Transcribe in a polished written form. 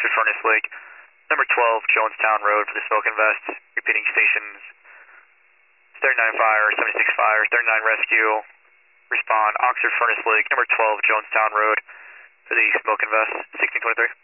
Oxford Furnace Lake. Number 12, Jonestown Road for the smoke and vest. Repeating stations 39 fire, 76 fire, 39 rescue. Respond, Oxford Furnace Lake, number 12, Jonestown Road for the smoke and vest, 1623.